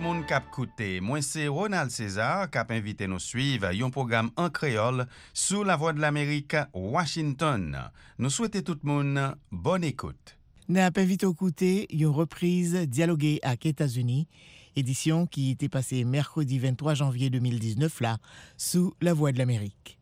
moun kap koute. Moi c'est Ronald César kap invité nous suivre un programme en créole sous la voix de l'Amérique, Washington. Nous souhaitons tout le monde bonne écoute. N'a pas vite écouté une reprise dialoguée à États-Unis, édition qui était passée mercredi 23 janvier 2019 là, sous la voix de l'Amérique.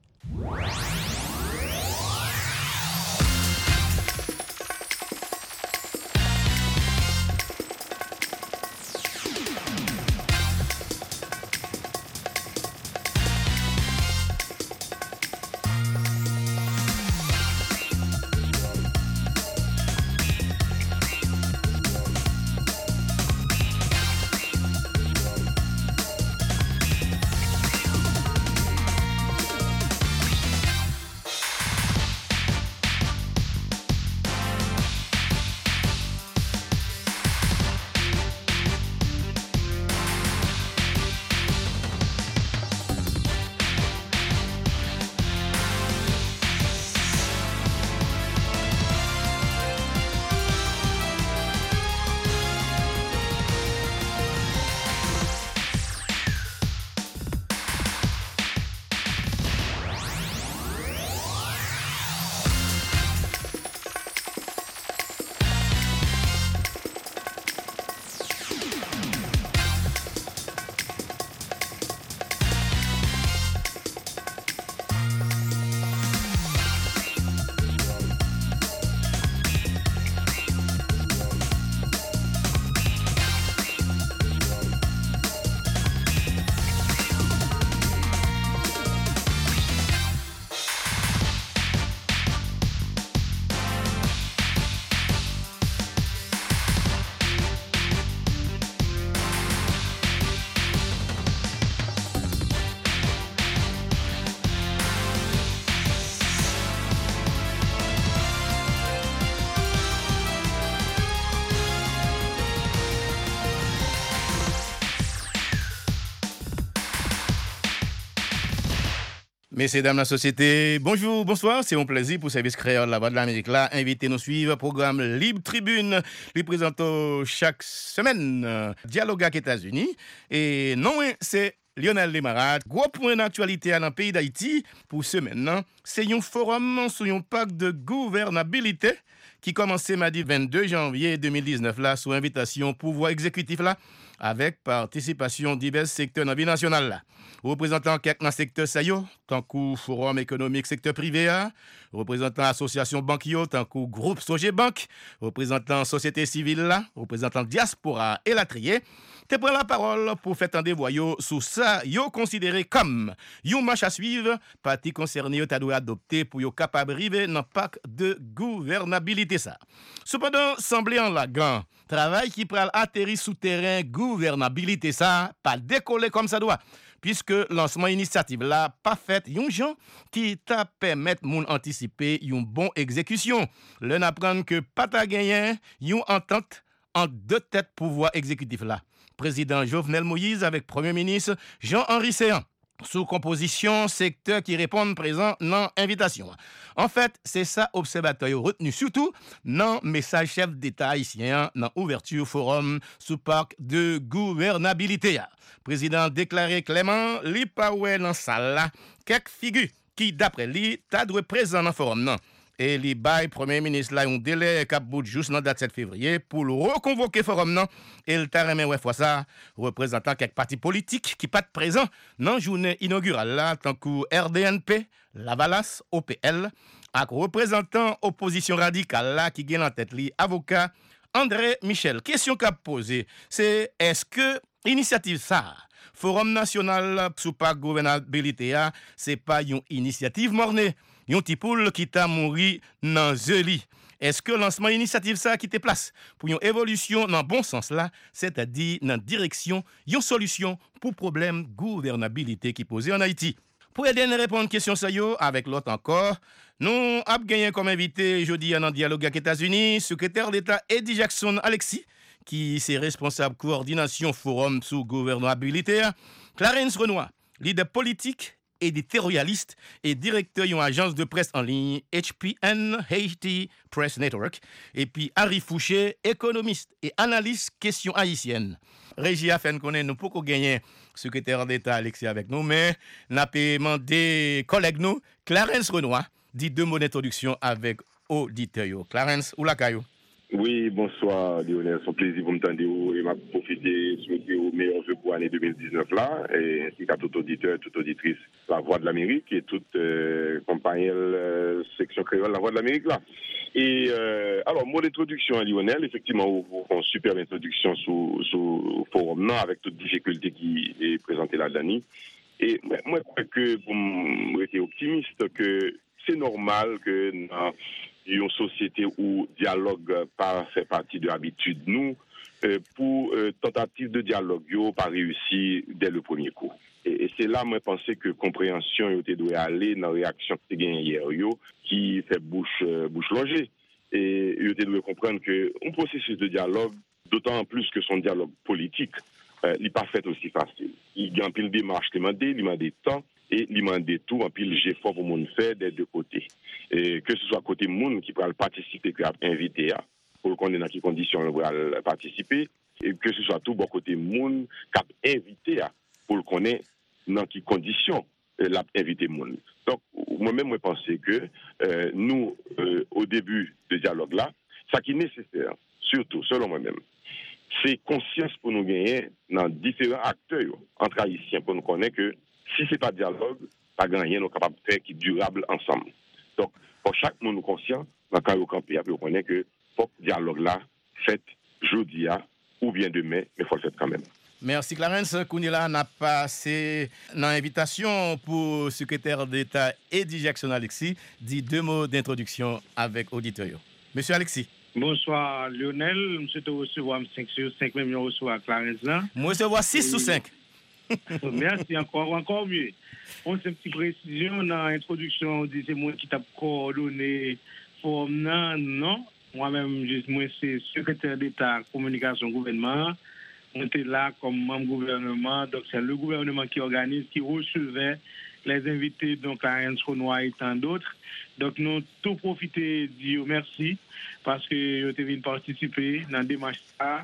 Messieurs, dames, la société, bonjour, bonsoir. C'est un plaisir pour le service créole La Voix de l'Amérique là. Invitez nous suivre programme Libre Tribune. Les présentons chaque semaine Dialogue avec États-Unis. Et non, c'est Lionel Lemarade. Gros point d'actualité dans le pays d'Haïti pour semaine. C'est un forum sur un pacte de gouvernabilité qui commençait mardi 22 janvier 2019 là, sous invitation pouvoir exécutif là, avec participation divers secteurs dans la vie nationale là. Représentant quelques secteurs saillants, tant que forum économique secteur privé, représentant association banquier, tant que groupe Sogebank, représentant société civile là, représentant diaspora et la trier, te prend la parole pour faire entendre voyo sous ça, yo considéré comme yon marche à suivre, parti concerné yo ta doit adopter pour yo capable arriver dans pacte de gouvernabilité ça. Cependant, semblé en lagan, travail qui pral atterri sous terrain gouvernabilité ça, pas décoller comme ça doit. Puisque lancement initiative là pas fait yon gens qui t'a permettre moun anticiper yon bon exécution. L'on apprend que pas ta gagné yon entente en deux têtes pouvoir exécutif là. Président Jovenel Moïse avec Premier ministre Jean-Henri Séan. Sous composition, secteur qui répondent présent dans l'invitation. En fait, c'est ça observateur retenu surtout dans message chef d'État haïtien dans ouverture forum sous pacte de gouvernabilité. Président déclaré Clément, li pa ouè dans salle là, quelques figures qui d'après lui t'a dû présent dans forum non. Et li bay Premier ministre là un délai cap bout juste dans date 7 février pour le reconvoquer forum non et le ta remet ouais fois ça représentant quelques partis politiques qui pas présent dans journée inaugurale là tant que RDNP, Lavalas, OPL ak représentant opposition radicale là qui gagne en tête li avocat André Michel. Question qu'a posé c'est est-ce que initiative ça Forum national sous pacte gouvernabilité c'est pas une initiative mornée. Yon ti poule qui t'a mouri dans zeli. Est-ce que lancement initiative ça qui te place pour une évolution dans bon sens là, c'est-à-dire dans direction une solution pour problème gouvernabilité qui posé en Haïti. Pour aider à répondre à question ça yo avec l'autre encore, nous avons gagné comme invité jeudi dans dialogue avec États-Unis, secrétaire d'État Eddie Jackson Alexis qui est responsable coordination forum sous gouvernabilité, Clarence Renoir, leader politique éditorialiste et directeur d'une agence de presse en ligne HPN Haiti Press Network et puis Harry Fouché, économiste et analyste questions haïtiennes. Régie a fait connaître nous pour qu'on gagne secrétaire d'État Alexis avec nous, mais n'a pas demandé collègue nous, Clarence Renoir, dit 2 mots d'introduction avec auditeur. Clarence, ou la caillou? Oui, bonsoir Lionel, c'est un plaisir pour m'entendre et m'a profité souhaiter au meilleur vœu pour l'année 2019 là, et ainsi qu'à tout auditeur, toute auditrice La Voix de l'Amérique et toute compagnie section créole La Voix de l'Amérique là. Et alors, mot d'introduction à Lionel, effectivement, vous faites une super introduction sous forum là, avec toutes les difficultés qui est présentées là-dedans. Et moi, je crois que pour me rester optimiste, que c'est normal que dans une société où dialogue pas fait partie de l'habitude, nous, pour tentative de dialogue, yo pas réussi dès le premier coup. Et c'est là, moi, je pensais que compréhension doit aller dans la réaction que tu as hier, qui fait bouche longée. Et il doit comprendre qu'un processus de dialogue, d'autant plus que son dialogue politique, il n'est pas fait aussi facile. Il y a un pile démarche, il demande temps, et il demande tout, un pile effort pour monde faire des deux côtés. Et que ce soit côté monde qui va participer, qui va inviter, pour qu'on ait dans quelles conditions on va participer, et que ce soit tout bon côté monde qui va inviter, pour qu'on ait dans quelles conditions l'a invité monde. Donc, moi-même, je pense que nous, au début du dialogue là, ce qui est nécessaire, surtout, selon moi-même, c'est conscience pour nous gagner dans différents acteurs entre haïtiens pour nous connaître que si ce n'est pas dialogue, pas gagner, nous sommes capables de faire qui est durable ensemble. Donc, pour chaque monde conscient, dans le cas où on connaît que faut que dialogue là, fait jeudi ou bien demain, mais il faut le faire quand même. Merci Clarence. Kounila n'a passé l'invitation pour le secrétaire d'État Eddie Jackson Alexis, dit 2 mots d'introduction avec auditeur. Monsieur Alexis. Bonsoir Lionel, je te recevoir 5 sur 5, même je recevoir Clarence là. Moi je recevoir 6 sur 5. Merci, encore mieux. On fait une petite précision dans l'introduction, on dit c'est moi qui t'a coordonné forum non. Moi-même, moi c'est secrétaire d'État communication gouvernement. On était là comme membre gouvernement, donc c'est le gouvernement qui organise, qui recevait les invités, donc Clarence Renoir et tant d'autres. Donc nous tout profiter, dire merci parce que vous avez participer dans des démarches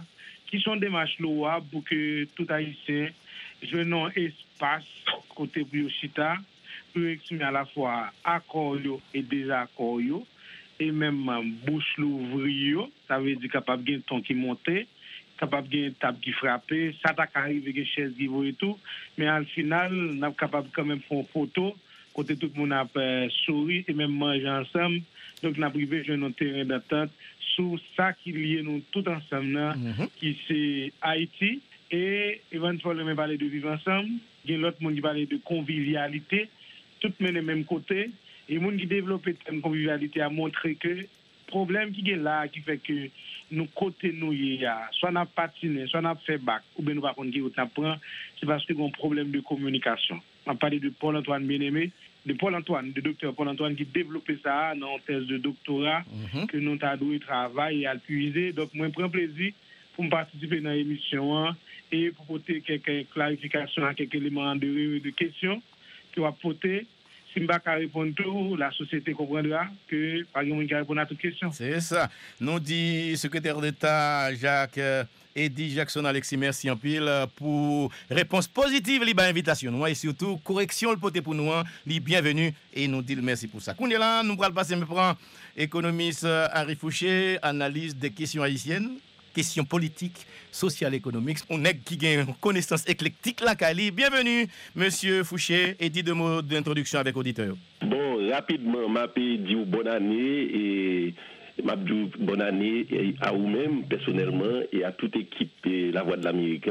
qui sont des démarches louables pour que tout Haïtien ait un espace côté Biochita pour exprimer à la fois accord et désaccord et même bouche l'ouvrir, ça veut dire capable de ton qui monter, capable de une table qui frappe, ça t'a arrivé des chaises qui vont et tout, mais au final, on est capable quand même de faire une photo côté tout le monde a souri et même manger ensemble. Donc, on a privé un terrain d'attente sur ça qui lie nous tout ensemble, qui c'est Haïti. Et éventuellement, on parler de vivre ensemble. Il y a l'autre monde qui parle de convivialité. Tout le monde est même côté. Et le monde qui développe cette convivialité a montré que le problème qui est là, qui fait que nous côté nous, soit on a patiné, soit on a fait bac, ou bien nous ne pouvons pas prendre, c'est parce qu'il y a un problème de communication. On a parlé de Paul-Antoine Bien-Aimé, de docteur Paul-Antoine qui développait ça dans une thèse de doctorat, que nous avons travaillé et à puiser. Donc, moi, je prends plaisir pour participer dans l'émission et pour porter quelques clarifications à quelques éléments de questions qui vont porter. Si je ne peux pas répondre tout, la société comprendra que pas de monde qui répond à toutes questions. C'est ça. Nous dit secrétaire d'État Jacques Eddie Jackson Alexis, merci en pile pour réponse positive libre invitation. Nous et surtout correction le poté pour nous, bienvenue et nous dit merci pour ça. Qu'on est là, nous allons passer maintenant économiste Henri Fouché, analyse des questions haïtiennes. Questions politiques, sociales, économiques. On est qui a une connaissance éclectique là, Kali. Bienvenue, monsieur Fouché, et dit 2 mots d'introduction avec auditeur. Bon, rapidement, m'a dit bonne année et m'a dit bonne année à vous-même personnellement et à toute équipe de La Voix de l'Amérique.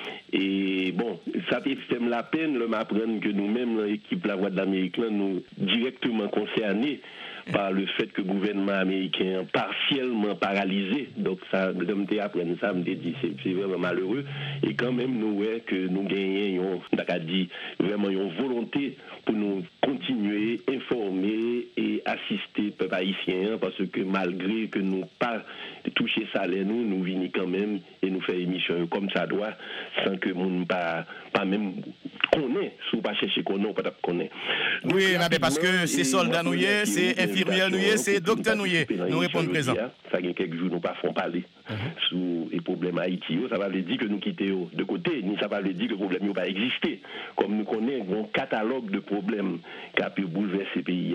Et bon, ça fait la peine de m'apprendre que nous-mêmes, l'équipe La Voix de l'Amérique, nous directement concernés par le fait que le gouvernement américain partiellement paralysé. Donc, ça, comme tu apprends ça, me dit c'est vraiment malheureux. Et quand même, nous voyons que nous gagnons, vraiment une volonté pour nous continuer, informer et assister le peuple haïtien, parce que malgré que nous pas toucher salaire, nous venons quand même et nous faisons émission comme ça doit, sans que nous pas même connaît, si vous pas chercher qu'on pas connaît. Oui, mais parce que ces soldats nous c'est infirmière nouye, c'est docteur nouye. Nous répondons présent. Ça y a quelques jours nous pas font parler sur les problèmes Haïti. Ça va veut dire que nous quittons de côté, ni ça va veut dire que le problème n'a pas existé. Comme nous connaissons un catalogue de problèmes qui a pu bouleverser ce pays.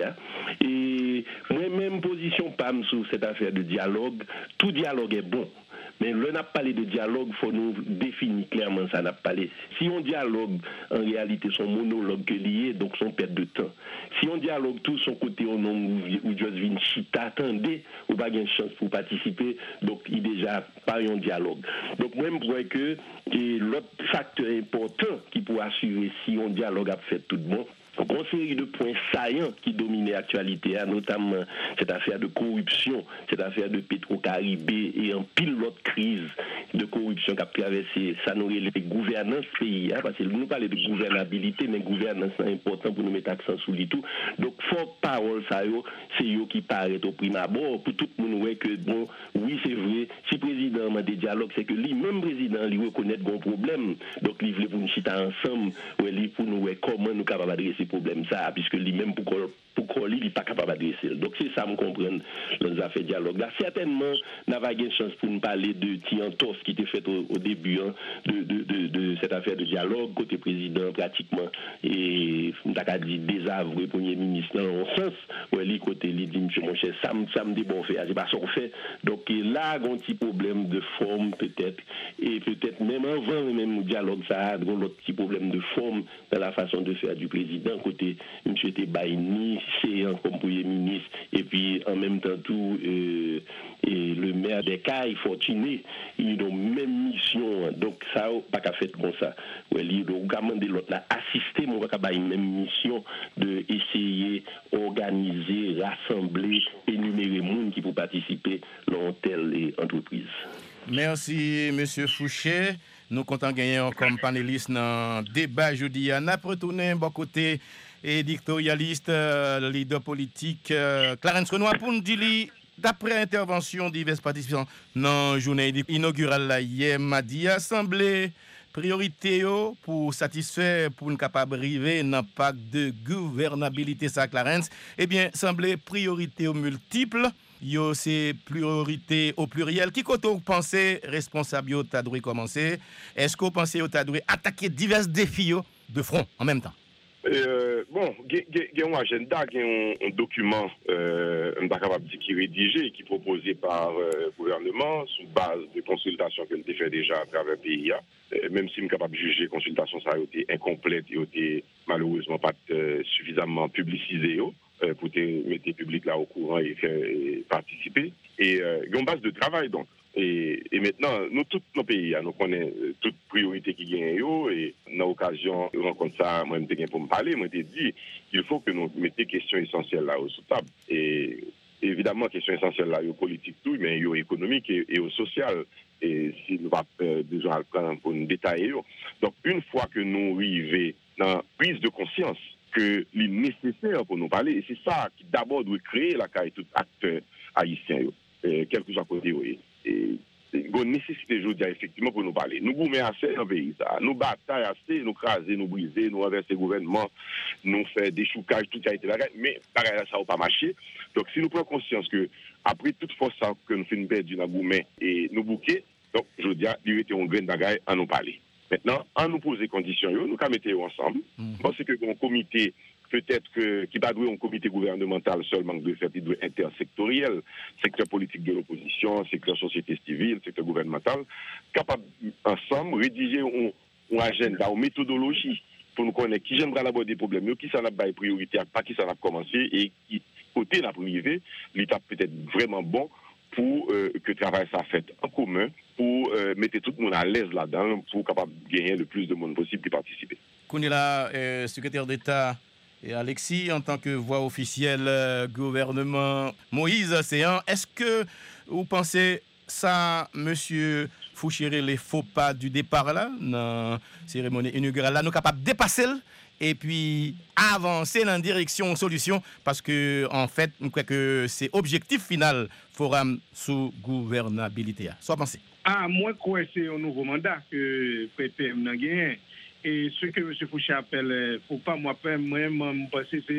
Et moi-même position PAM sur cette affaire de dialogue, tout dialogue est bon. Mais le n'a pas parlé de dialogue, il faut nous définir clairement ça n'a pas parlé. Si on dialogue, en réalité, son monologue que lié, donc son perte de temps. Si on dialogue tout son côté au nom ou Josephine Chita, attendez, ou pas une chance pour participer, donc il déjà pas un dialogue. Donc moi, je crois que l'autre facteur important qui pourrait assurer si on dialogue a fait tout le monde, une série de points saillants qui dominent l'actualité, notamment cette affaire de corruption, cette affaire de Petro-Caribé et en pile l'autre crise de corruption qui a traversé, ça nous les gouvernances pays, parce que nous parlons de gouvernabilité, mais gouvernance c'est important pour nous mettre accent sur les tout. Donc, fort parole, ça, c'est eux qui paraît au prime abord, pour tout le monde, ouais, que bon, oui, c'est vrai, si le président a des dialogues, c'est que lui-même président, lui reconnaît bon problème, donc il voulait pour nous chiter ensemble, ouais, pour nous, ouais, comment nous capables d'adresser problème ça, puisque lui-même pour il n'est pas capable d'adresser. Donc c'est ça, me comprendre dans les affaires de dialogue. Là, certainement, n'a pas une chance pour nous parler de Tiantos qui était fait au début de cette affaire de dialogue, côté président pratiquement, et on a dit désavoué premier ministre dans un sens, où il côté il dit, monsieur mon cher, ça me dit bon fait, c'est pas ça qu'on fait. Donc là, il y a un petit problème de forme peut-être, et peut-être même avant même le dialogue, ça a un autre petit problème de forme dans la façon de faire du président, côté monsieur Tebaini, c'est comme premier ministre, et puis en même temps tout et le maire des Cailles, Fortuné, ils ont même mission, donc ça pas qu'à faire comme ça. Il doit demander l'autre là, assister, mon gars, à une même mission de essayer, organiser, rassembler, énumérer les gens qui vont participer dans telle entreprise. Merci, M. Fouché. Nous comptons gagner comme panéliste dans le débat jeudi. On a retourné bon côté éditorialiste, leader politique, Clarence Renoir, pour nous dire, d'après intervention divers participants dans la journée inaugurale hier, m'a dit assemblée priorité pour satisfaire pour une capable arriver dans le pacte de gouvernabilité ça Clarence, eh bien semblait priorité aux multiples. Yo c'est priorité au pluriel. Qui côté vous pensez responsable yo t'a dû commencer? Est-ce que vous pensez yo t'a dû attaquer divers défis de front en même temps? Bon, il y a un agenda, il y a un document qui est rédigé, qui est proposé par le gouvernement sous base de consultations qu'il a fait déjà à travers le pays. Même si je suis capable de juger, la consultation ça a été incomplète et malheureusement pas suffisamment publicisée pour mettre le public là au courant et faire participer. Et il y a une base de travail donc. Et maintenant, nous, tous nos pays, nous connaissons toutes les priorités qui gagnent. Et dans l'occasion de rencontrer ça, moi, je pour me parler, moi, je dit qu'il faut que nous mettions des questions essentielles là au sous-table. Et évidemment, questions essentielles là, il y a politique tout, mais il y a économique et au social. Et si nous avons besoin de prendre pour nous détailler. Donc, une fois que nous arrivons dans la prise de conscience que c'est nécessaire pour nous parler, et c'est ça qui d'abord doit créer la carrière de tout acteur haïtien, quel que soit côté. Et il y a une nécessité, je veux dire, effectivement, pour nous parler. Nous gourmets assez dans le pays, ça. Nous bataillons assez, nous craser, nous briser, nous renverser le gouvernement, nous faire des choucages, tout ça a été là. Mais pareil, ça n'a pas marché. Donc, si nous prenons conscience que, après toute force que nous faisons perdre dans gourmet et nous bouquer, donc, je veux dire, il était un grain de bagaille à nous parler. Maintenant, en nous poser conditions, nous mettons ensemble. Parce que un comité, peut-être qui va jouer un comité gouvernemental seulement de fait, il doit intersectoriel, secteur politique de l'opposition, secteur société civile, secteur gouvernemental, capable ensemble rédiger un agenda, une méthodologie pour nous connaître qui j'aimerais aborder des problèmes, qui ça n'a pas priorité, pas qui ça n'a commencé et qui côté n'a privé, l'état peut-être vraiment bon pour que le travail soit fait en commun, pour mettre tout le monde à l'aise là-dedans, pour capable gagner le plus de monde possible qui participe. Kounila, secrétaire d'État et Alexis, en tant que voix officielle gouvernement Moïse Séan, est-ce que vous pensez ça, monsieur Fouchéré, les faux pas du départ là, dans la cérémonie inaugurale là, nous capables de dépasser et puis avancer dans la direction solution parce que en fait, je crois que c'est objectif final forum sous gouvernabilité. Soit pensé. Moi, je crois que c'est un nouveau mandat que PPM n'a gagné. Et ce que M. Fouché appelle, faut pas moi, je pense que c'est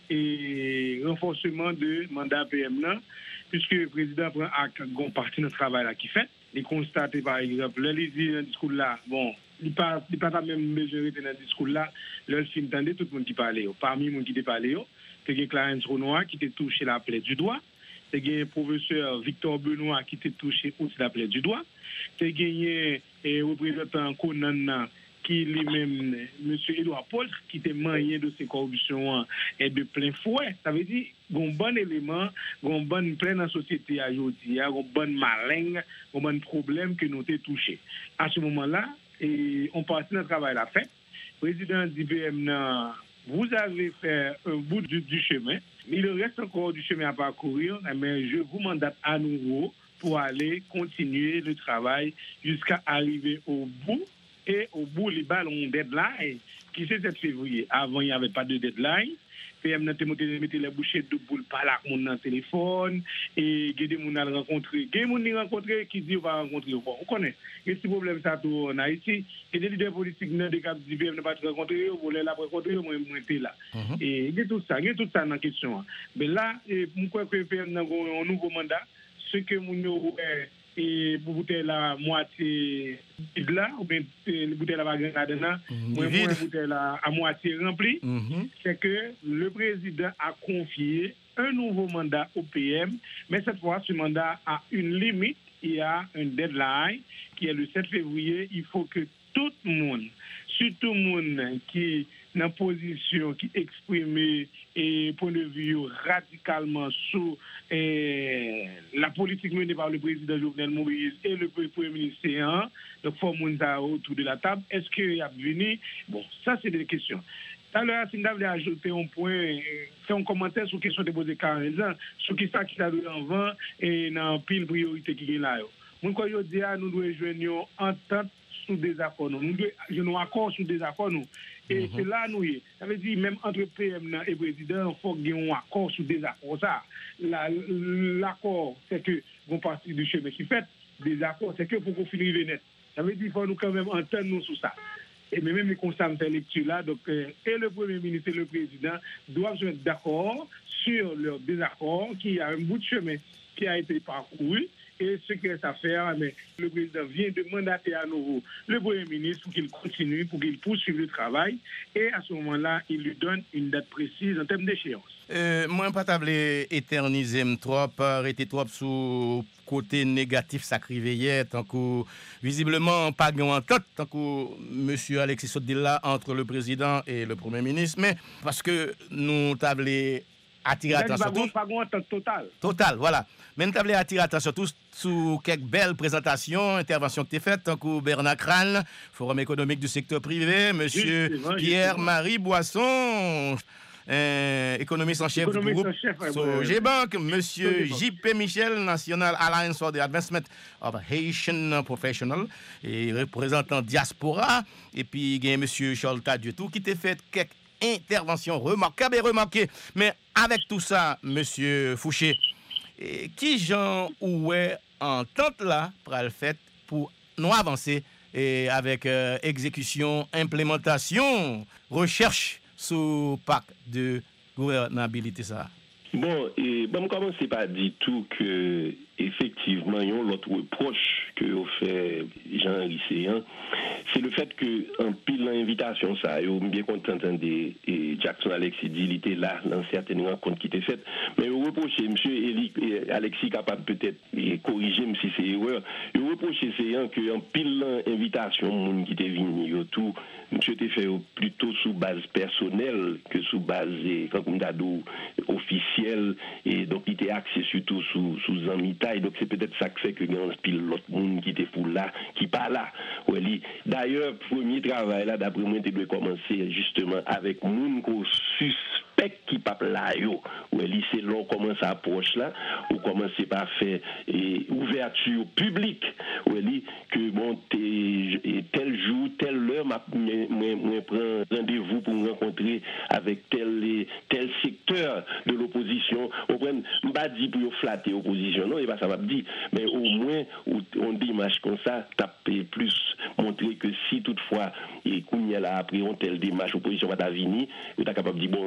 et renforcement de mandat PM là, puisque le président prend acte d'une partie de travail là qui fait. Il constate par exemple, là, il dit dans le discours là, bon, il n'est pas même mesuré dans le discours là, là, il finit d'entendre tout le monde qui parlait. Parmi les gens qui parlaient, il y a Clarence Renoir qui était touché la plaie du doigt. Il y a le professeur Victor Benoît qui était touché aussi la plaie du doigt. Il y a le représentant Conan qui lui-même, M. Edouard Paul, qui était marié de ces corruptions et de plein fouet. Ça veut dire un bon élément, un bon plein dans la société aujourd'hui, un bon malin, un bon problème que nous avons touché. À ce moment-là, on passe notre travail à la fête. Le président d'IBM, vous avez fait un bout du chemin, mais il reste encore du chemin à parcourir, mais je vous mandate à nouveau pour aller continuer le travail jusqu'à arriver au bout. Et au bout, les balles ont un deadline qui c'est 7 février. Avant, il n'y avait pas de deadline. PM n'a pas mis les bouchées de boule par là, mon dans téléphone. Et il y a des gens qui ont rencontré. Il y a des gens qui disent qu'on va rencontrer. Bon, on connaît. Et ce problème, ça, on a ici. Et des leaders politiques qui disent PM n'a pas rencontré, on voulait la rencontrer, moi, je suis là. Et il y a tout ça dans la question. Mais là, je crois que PM a un nouveau mandat. Ce que nous et pour bouteille la moitié vide là, ou bien le bouteille la bague là, moi bouteille la à moitié remplie, c'est que le président a confié un nouveau mandat au PM, mais cette fois ce mandat a une limite, il y a un deadline qui est le 7 février, il faut que tout le monde, surtout le monde qui dans position qui exprime et point de vue radicalement sur la politique menée par le président Jovenel Moïse et le premier ministre, donc faut monter autour de la table. Est-ce qu'il y a venu? Bon, ça c'est des questions. Tout à l'heure, si nous avons ajouté un point, faire un commentaire sur la question de poser 40 ans, sur qui ça qui a en vent et dans pile priorité qui est là. Moi, quand je dis, nous devons joindre entente sous des accords. Nous devons accord sous des accords. Et c'est là nous y. Ça veut dire même entre PM et président, il faut qu'il y ait un accord sur des accords. Ça, l'accord, c'est que vont partir du chemin qui fait. Des accords, c'est que pour qu'on finisse net. Ça veut dire qu'il faut nous quand même entendre nous sur ça. Et même les constats intellectuels là, donc et le Premier ministre et le président doivent se mettre d'accord sur leur désaccord, qui a un bout de chemin qui a été parcouru. Et ce qu'il reste à faire, mais le président vient de mandater à nouveau le Premier ministre pour qu'il continue, pour qu'il poursuive le travail. Et à ce moment-là, il lui donne une date précise en termes d'échéance. Moi, pas tablé éterniser trop, arrêter trop sous côté négatif sacré hier, tant que visiblement pas en tête, tant que monsieur Alexis Sodilla entre le président et le Premier ministre, mais parce que nous tablé attirer attention total, voilà. Mais nous avons attiré attention tous sur quelques belles présentations, interventions que tu as faites, tant que Bernard Crane, Forum économique du secteur privé, monsieur Pierre-Marie Boisson, économiste en chef du groupe Sogebank, monsieur J.P. Michel, National Alliance for the Advancement of Haitian Professionals, et représentant diaspora, et puis il y a monsieur Charles Tadietou qui t'a fait quelques interventions remarquables et remarquées. Mais avec tout ça, monsieur Fouché, qui j'en oué entente là pour le fait pour nous avancer et avec exécution, implémentation, recherche sous pacte de gouvernabilité ça. Bon, et bon, commencer par dire tout que effectivement, il y a l'autre reproche que vous fait Jean Risséan, c'est le fait que en pile l'invitation ça, yo bien content d'entendre Jackson Alexis dit il était là dans certaines rencontres qui étaient faites, mais vous reprochez monsieur Alexis capable peut-être corriger si c'est erreur, vous reprochez c'est que en pile l'invitation monde qui était venu tout monsieur était fait plutôt sous base personnelle que sous base comme d'ado officielle, et donc il était axé surtout sous amitaille, donc c'est peut-être ça que fait que grand pile l'autre monde qui était pour là qui pas là. Ouais, d'ailleurs premier travail là d'après moi il doit commencer justement avec monde qu'on suspect qui pas là yo. Ouais, c'est là on commence à approche là, ou commencer par faire ouverture publique. Ouais, que bon tel jour telle heure moi prend rendez-vous pour me rencontrer avec tel secteur de l'opposition. On prend pas dit pour flatter l'opposition, non, et pas ça va dire, mais au moins on démarche comme ça, taper plus, montrer que si toutefois et Kounia là après on telle démarche opposition va venir, on est capable de dire bon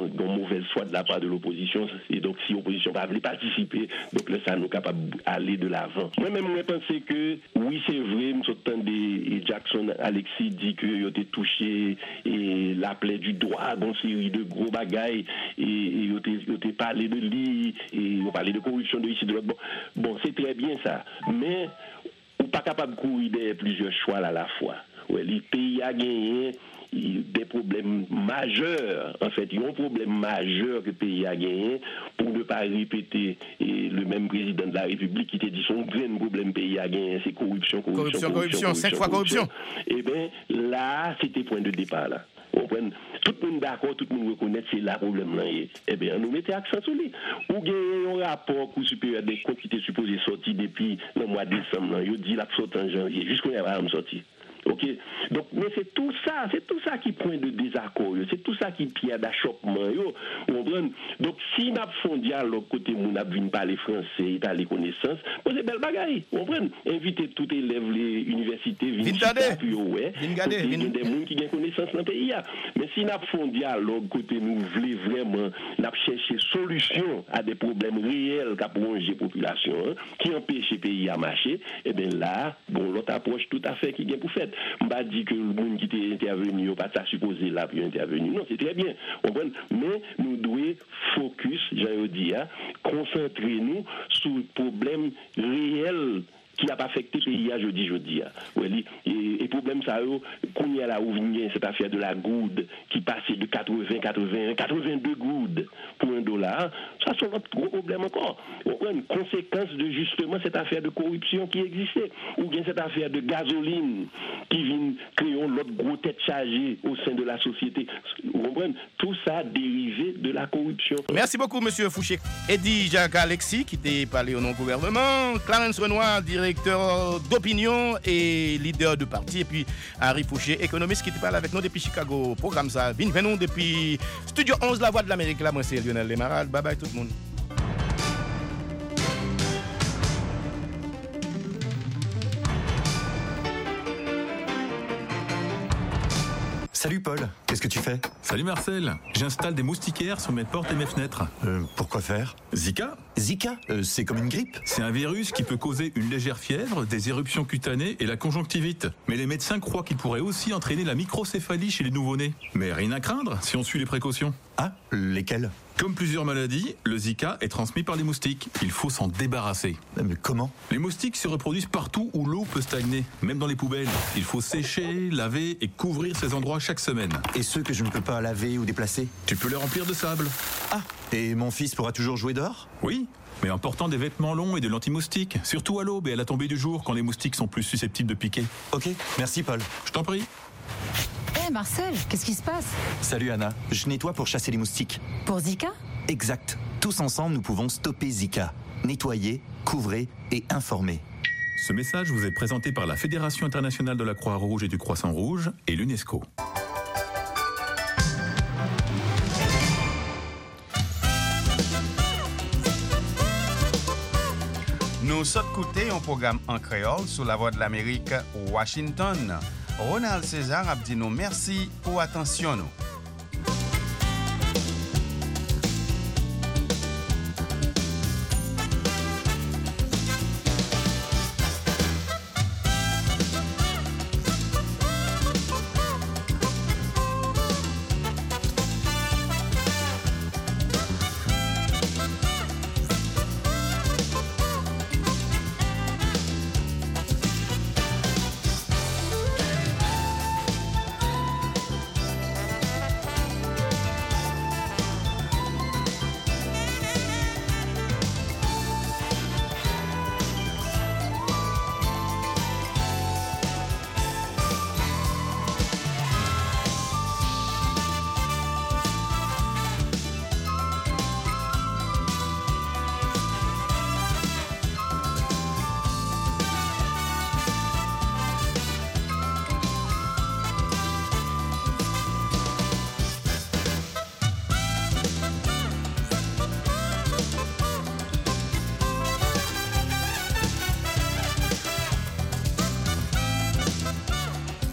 mauvaise foi de la part de l'opposition. Et donc, si l'opposition va venir participer, donc là, ça nous capable d'aller de l'avant. Moi-même, je pense que, oui, c'est vrai, et Jackson Alexis dit qu'il a été touché et l'appelait du droit, une série de gros bagailles, et il a parlé de lui, et il a parlé de corruption de ici, de l'autre. Bon, c'est très bien ça. Mais, on n'est pas capable de courir plusieurs choix à la fois. Ouais, les pays a gagné des problèmes majeurs. En fait, il y a un problème majeur que le pays a gagné pour ne pas répéter le même président de la République qui t'a dit son grand problème pays a gagné, c'est corruption. 5 fois corruption. Eh bien, là, c'était point de départ, là. Tout le monde d'accord, tout le monde reconnaît c'est là le problème là. Eh bien, nous mettons accent sur lui. Ou gagnez un rapport au supérieur des comptes qui était supposé sortir depuis le mois de décembre. Il dit la sortie en janvier, jusqu'à il va sortir. Ok, donc mais c'est tout ça qui point de désaccord, c'est tout ça qui pierre d'achoppement, donc si n'a font dialogue côté moun n'a vinn parler français, parler connaissance, c'est belle bagaille, inviter tout élève les universités vinn puis ouais, des moun qui gagne connaissance dans le pays mais si n'a font dialogue côté nous voulons vraiment n'a chercher solution à des problèmes réels qu'a prolonger population qui empêche le pays à marcher, et bien là bon l'autre approche tout à fait qui gagne pour faire. M'a dit que le monde qui était intervenu, pas ça supposé là puis intervenu. Non, c'est très bien. Mais nous devons focus, j'ai dit, concentrer nous sur le problème réel qui a pas affecté le pays jeudi. Et le problème ça qu'on y a là où vient cette affaire de la goude qui passait de 82 goudes pour $1, ça c'est notre gros problème encore. Une conséquence de justement cette affaire de corruption qui existait, ou bien cette affaire de gasoline qui vient créer l'autre gros tête chargée au sein de la société. Vous comprenez? Tout ça dérivé de la corruption. Merci beaucoup, monsieur Fouché. Eddie Jacques Alexis, qui était parlé au nom du gouvernement, Clarence Renoir, directeur d'opinion et leader de parti, et puis Henri Fouché, économiste, qui était parlé avec nous depuis Chicago. Programme ça, venons depuis Studio 11, La Voix de l'Amérique. Là, moi, c'est Lionel Lemarad. Bye bye tout le monde. Salut Paul, qu'est-ce que tu fais? Salut Marcel, j'installe des moustiquaires sur mes portes et mes fenêtres. Pourquoi faire? Zika? Zika? C'est comme une grippe? C'est un virus qui peut causer une légère fièvre, des éruptions cutanées et la conjonctivite. Mais les médecins croient qu'il pourrait aussi entraîner la microcéphalie chez les nouveau-nés. Mais rien à craindre si on suit les précautions. Ah, lesquelles? Comme plusieurs maladies, le Zika est transmis par les moustiques. Il faut s'en débarrasser. Mais comment? Les moustiques se reproduisent partout où l'eau peut stagner, même dans les poubelles. Il faut sécher, laver et couvrir ces endroits chaque semaine. Et ceux que je ne peux pas laver ou déplacer? Tu peux les remplir de sable. Ah, et mon fils pourra toujours jouer dehors? Oui, mais en portant des vêtements longs et de l'anti-moustique, surtout à l'aube et à la tombée du jour quand les moustiques sont plus susceptibles de piquer. Ok, merci Paul. Je t'en prie. Hé Marcel, qu'est-ce qui se passe? Salut Anna, je nettoie pour chasser les moustiques. Pour Zika? Exact. Tous ensemble, nous pouvons stopper Zika. Nettoyer, couvrir et informer. Ce message vous est présenté par la Fédération internationale de la Croix-Rouge et du Croissant-Rouge et l'UNESCO. Nous sommes écoutés un programme en créole sur la Voix de l'Amérique, Washington. Ronald César a dit nous merci pour attention.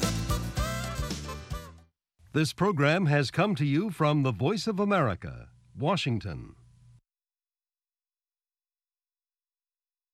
This program has come to you from the Voice of America, Washington.